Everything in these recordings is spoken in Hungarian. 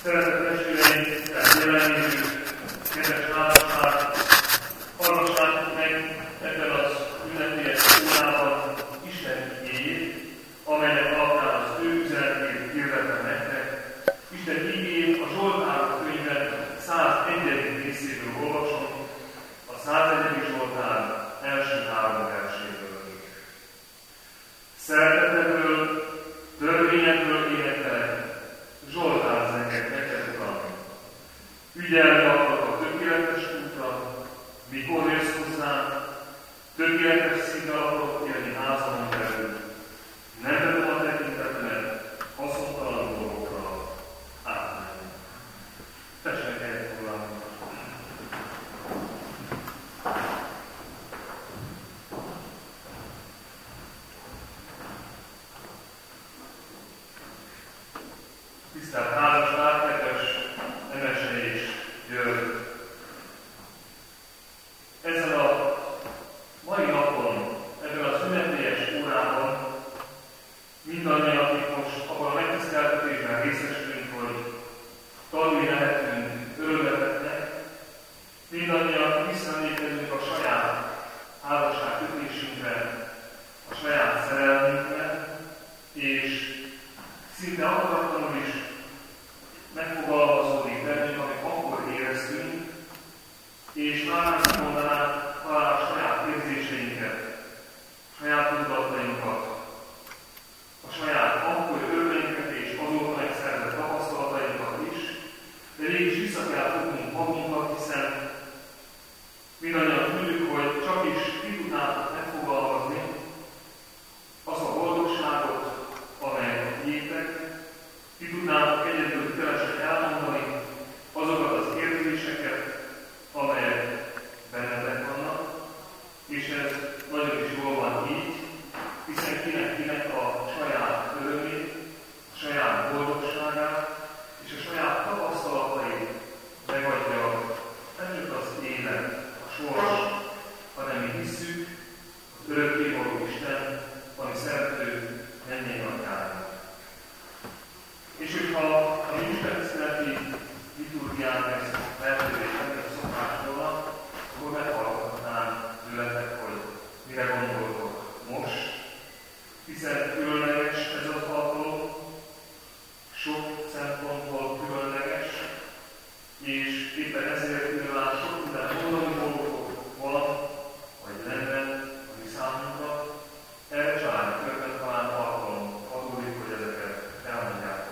Szeretett testvéreim, jelenlévő, kedves házasság, hallgassátok meg ebben az ünnepélyes órában Isten igéjét, amelynek alapján az ő üzenetét hirdetem nektek. Isten igéjét a Zsoltárok könyve 101. részéből olvasom, a 101. Zsoltár első 3 verséből. Szeretetedről, törvényedről énekelek, Zsoltár zenget neked, Uram. Ügyelni akarok a tökéletes útra, mikor jössz hozzám, tökéletes szívvel akarok élni házamon belül. Nem vettem a tekintetemet haszontalan dolgokra. Ámen. Tessenek helyet foglalni. Tisztelt házasság, kedves Emese és György! Ezen a mai napon, ebben az ünnepélyes órában mindannyian, akik most abban a megtiszteltetésben részesülünk, hogy tanulni lehetünk örömleteknek, mindannyian visszaemlékezünk a saját házasságkötésünkre, a saját szerelmünkre, és szinte akaratlanul is megfogalmazódik bennünk, amit akkor éreztünk, és már azt mondanám, talán a saját érzéseinket, saját tudatainkat, a saját akkori örveinket és azóta megszerzett tapasztalatainkat is, de mégis vissza kell fognunk magunkat, hiszen mindannyian tudjuk, hogy csak is ki tudnátok megfogalmazni azt a boldogságot, amely tiétek, ki tudnátok egyedül hitelesen elmondani azokat az érzéseket, amelyek bennetek vannak, és ez nagyon is jól van így, hiszen kinek a saját örömét, a saját boldogságát és a saját tapasztalatait megadja nem csak az élet, a sors, hanem mi hisszük az örökkévaló Isten, ami szerető mennyei atyánk. És hogyha a mi istentiszteleti liturgián ezt lehetővé tenni a szokásról, akkor meghallgatnám tőletek, hogy mire gondoltok most, hiszen különleges ez az alkalom, sok szempontból különleges, és éppen ezért nyilván sok minden mondani dolgotok van, vagy lenne a mi számunkra, erre családi körben talán alkalom adódik, hogy ezeket elmondjátok.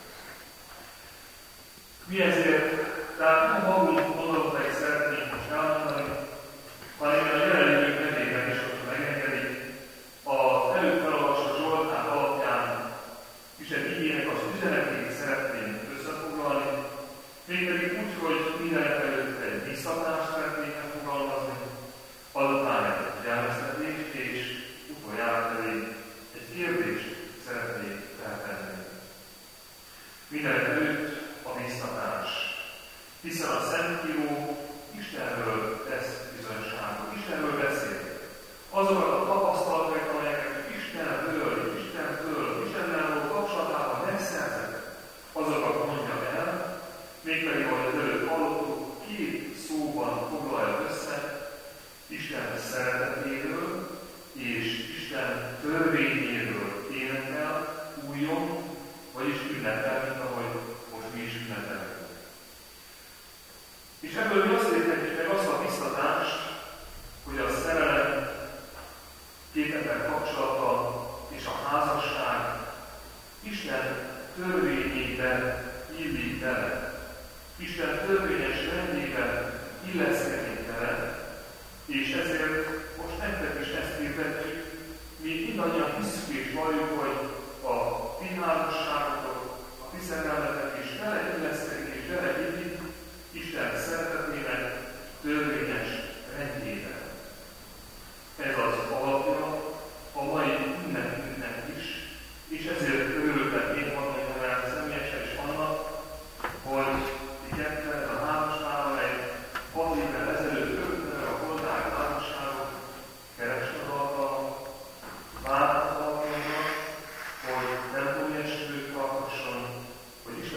Mi ezért, tehát nem magunk gondolatait szeretnénk most elmondani, hanem a jelenlévők nevében is, hogyha megengedik, az előbb felolvasott Zsoltár alapján Isten igének az üzenetét szeretném összefoglalni, mégpedig úgy, hogy mindenek előtt egy biztatást szeretnék megfogalmazni, azután egy figyelmeztetést, és utoljára pedig egy kérdést szeretnék feltenni. Mindenek előtt a biztatás, hiszen a Szentíró Istenről tesz bizonyságot, Istenről beszél. Azokat a tapasztalatokat, amelyeket Istentől, Istennel való kapcsolatában megszerzett, azokat mondja el, mégpedig, ahogy az előtt hallottuk, 2 szóban foglalja össze Isten szeretetéről és Isten törvényéről énekel, újon, vagyis ünnepel, mint ahogy most mi is ünnepelünk. És ebből mi azt érthetjük meg azt a biztatást, hogy a szerelem, két ember kapcsolata és a házasság Isten törvényében illik bele, Isten törvényes rendjében illeszkedik bele, és ezért most nektek is ezt hirdetjük, mi mindannyian hiszük és valljuk, hogy a ti házasságotok, a ti szerelmetek is bele illeszkedik és bele illik Isten szeretetének törvényes rendjében. Ez az alapja a mai ünnepünknek is, és ezért örülök én valamelyik olyan személyesen is annak, hogy ti ketten a házasságban egy 6 évvel ezelőtt örültek a koldák házasságot, kerested alkalmat, vártak alkalmat, hogy nem tudom, esküvőt tartasson, hogy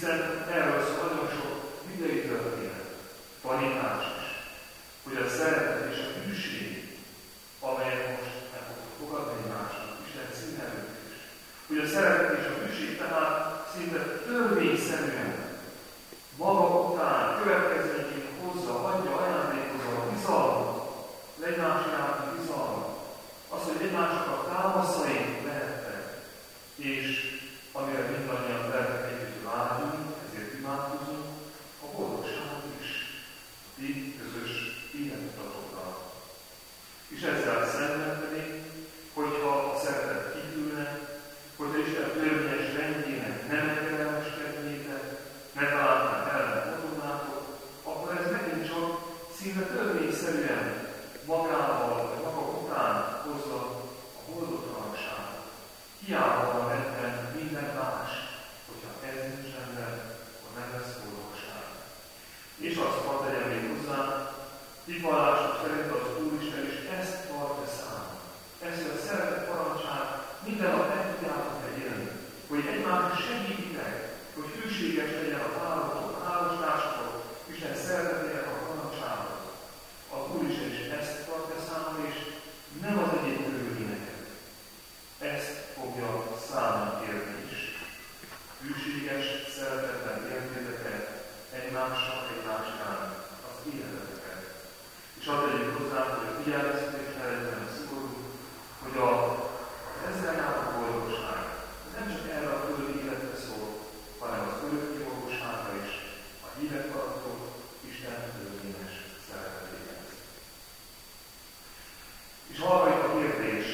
Hiszen erről szól nagyon sok bibliai történet, tanítás is, hogy a szeretet és a hűség, amelyet most el fogok fogadni egymásnak, Isten színelők is, hogy a szeretet és a hűség tehát szinte törvényszerűen maga után következményként hozza, adja, ajándékozza a bizalmat, az egymás iránti bizalmat, az, hogy egymásnak támaszaink lehetnek, és amire mindannyian lehetnek együtt vágyunk, ezért imádkozunk, a boldogság is, így közös életutatokkal. És ezzel szemben hogyha a szeretet kívülne, hogyha Isten törvényes rendjének nem engedelmeskednétek, ne találnál ellen adónátok, akkor ez megint csak szinte törvényszerűen magával, vagy maga után hozza a boldogtalanságot. Hiába van ebben minden más, hogyha ez nincs rendben, akkor nem lesz boldogság. És azt hadd tegyem még hozzá, hívvallások szerint az Úristen is ezt tartja számon. Ezt a szeretet parancsát minden nap meg tudjátok élni, hogy egymásra segítitek, hogy hűséges legyen a párotok, a házastársatok, Isten szeretetének a parancsára. Az Úristen is ezt tartja számon, és nem az egyéb körülményeket. Ezt fogja számon kérni is. Hűséges szeretetben értéteket egymással, egymásnál az életeteket. És azt tegyük hozzá, hogy a figyelmeztetés ne legyen szigorú, hogy ezzel jár a boldogság. Ez nem csak erre a földi életre szól, hanem az örökké boldogságra is, a hívek tartó Isten törvényes szeretetéhez. És harmadik a kérdés.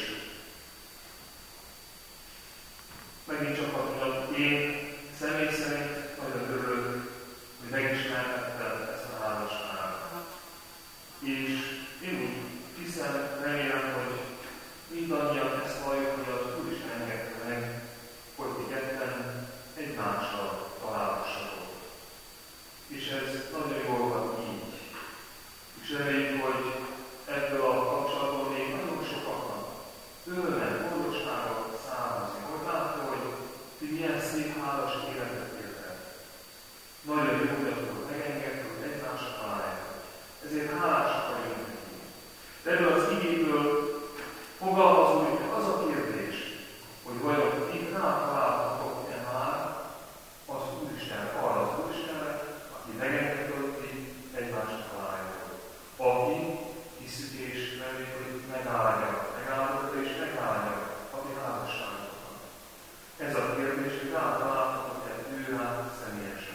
Megint csak azt mondjam, én személy szerint nagyon örülök, hogy megismerhettem ezt a házasságot. És én úgy hiszem, remélem, hogy mindannyian ezt valljuk, hogy az Úr is engedte meg, hogy ti ketten egymással találhassatok. És ez nagyon jól van így. És reméljük, hogy ebből a kapcsolatból még nagyon sokaknak örömet, boldogságot származni. Hogy látja, hogy ti milyen szép házas életet éltek. Nagyon jó, hogy akkor megengedte, hogy egymásra találjátok. Ezért hálásak vagyunk neki. Ebből az igéből fogalmazódik meg az a kérdés, hogy vajon itt rátalálhatok-e már az Úristen, arra az Úristenre, aki megengedte, hogy ti egymásra találjátok. Aki hiszük és reméljük, hogy megállja és megállja a ti házasságokon. Ez a kérdés, hogy rátalálhatok-e ő rá személyesen.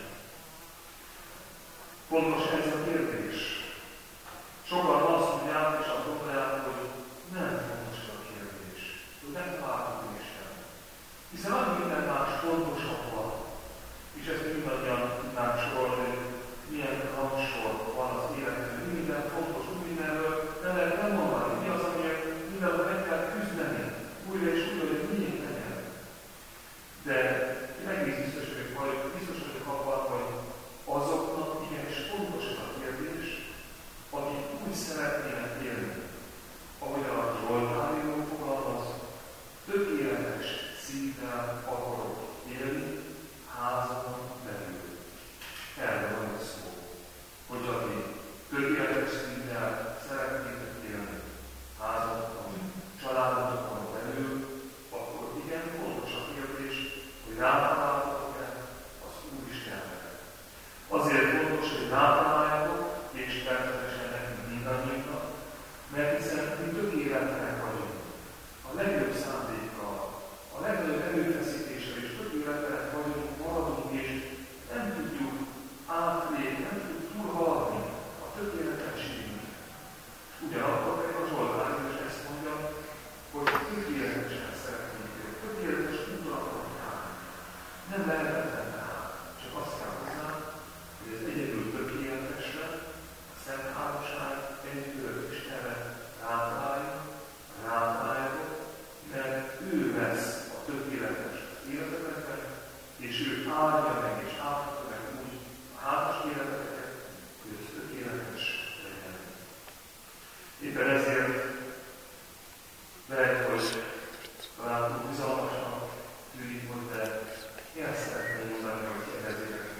Pontos ez a kérdés. Sokan azt mondják, és azt gondolják, hogy nem fontos a kérdés, hogy nem találhatunk Isten. Hiszen annyi minden más fontosabb van, és ezt mindannyian tudnánk sorolni, hogy milyen rangsor van az életben, mi minden fontos, mi mindenről nem lehet nem mondani, mi az, amiért mindenről meg kell küzdeni, újra és újra, hogy miért legyen. De én egész biztos vagyok abban, hogy azoknak igenis fontos ez a kérdés, akik úgy szeretnének élni, ahogyan a Zsoltáríró fogalmaz, tökéletes szívvel akarok élni házamon belül. Erre van egy szó, hogy aki tökéletes szívvel szeretnétek élni házamon, családotokon belül, akkor igen fontos a kérdés, hogy rátalálhatok-e az Úristenre. Azért fontos, hogy rátaláljatok, és természetesen nekünk mindannyiunknak, mert hiszen mi tökéletlenek vagyunk. A legjobb szándékkal, a legnagyobb erőfeszítéssel és tökéletlenek vagyunk, maradunk, és nem tudjuk átlépni, nem tudjuk túlhaladni a tökéletességünket. Ugyanakkor meg a Zsoltár is ezt mondja, hogy tökéletesen szeretnénk őt, tökéletes útra akarunk járni. Nem lehetetlen tehát, csak azt kell hozzá, hogy ez egyedül tökéletesre, a szent házasság egy örök Istenre rátaláljuk, mert ő lesz a tökéletes életeteket, és ő áldja meg és áldja meg úgy a házas életeteket, hogy ez tökéletes legyen. Éppen ezért lehet, hogy talán bizalmasan tűnik, hogy de én szeretném mondani, hogy kérdezzétek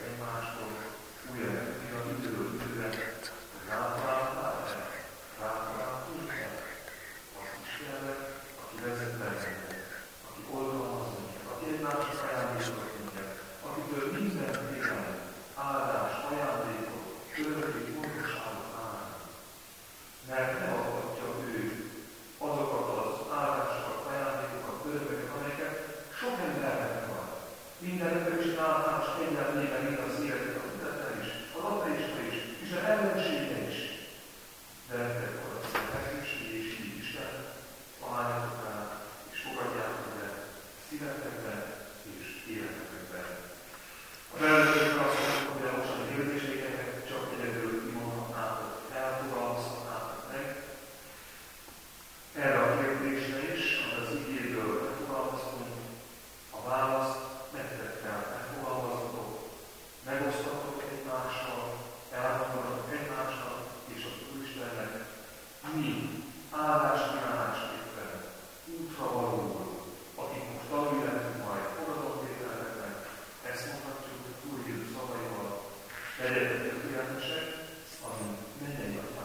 egymásra ajándékozott minket, akitől minden félelem, áldás, ajándékot, örökké fontosságot áll. Mert ne adhatja ő azokat az áldásokat, ajándékokat, örököket, amelyeket sok embernek van. Mindenekről is általános egyenlében mind az életet, az ülettel is, az ateista is, és az ellensége is. De ekkor a szentelség és így Isten, találjátok rá, és fogadjátok be szívetekben és életetekben. A bevezetőkben azt mondjuk, hogy a mostani érzéseket csak egyedül kimondhatnátok, elfogalmazhatnátok meg. Erre a kérdésre is, amit az igéből megfogalmaztunk, a választ nektek kell megfogalmazatok, megosztatok egymással, elmondatok egymásnak és az Úristennek, mi áldáskívánásképpen útra valóul, akik most tanuljátok majd fogadótételekben, ezt mondhatjuk Úr Jézus szavaival, legyetek tökéletesek, amint mennyei